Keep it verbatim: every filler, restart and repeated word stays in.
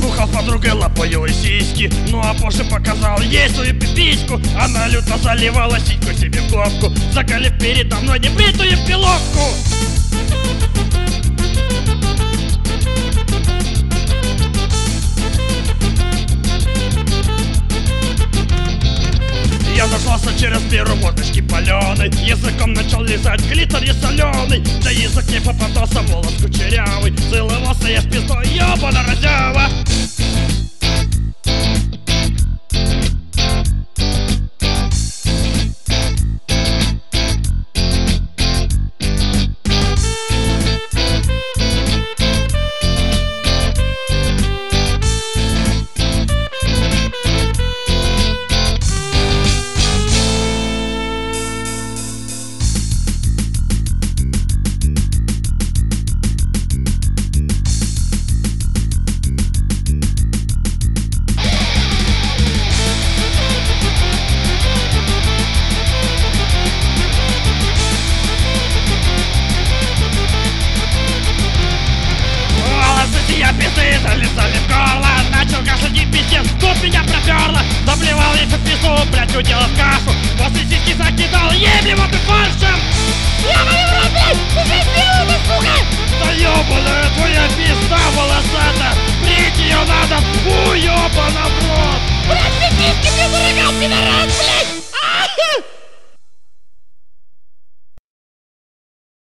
Бухал с подругой, лапаю сиськи. Ну а позже показал ей свою пипиську. Она люто заливала сиську себе в глотку, заголив передо мной небритую пилотку. Я нашелся через дыру водочки паленой, языком начал лизать клитор соленый. Да язык не попадался, волос кучерявый. Целовался я с пиздой, ёбана разява. Пизды залезали в горло, начал кашлять и пиздец, тут меня проперло. Заплевал я в пизду, блядь, уделал кашу. После сиськи закидал еблевым и фаршем. Ёбаный в рот, блядь, ты пизду, сука! Да ёбаная твоя пизда волосата, брить её надо, фу, ёбана в рот. Блядь, пиписьки, ты зарыгал, пидорас, блядь!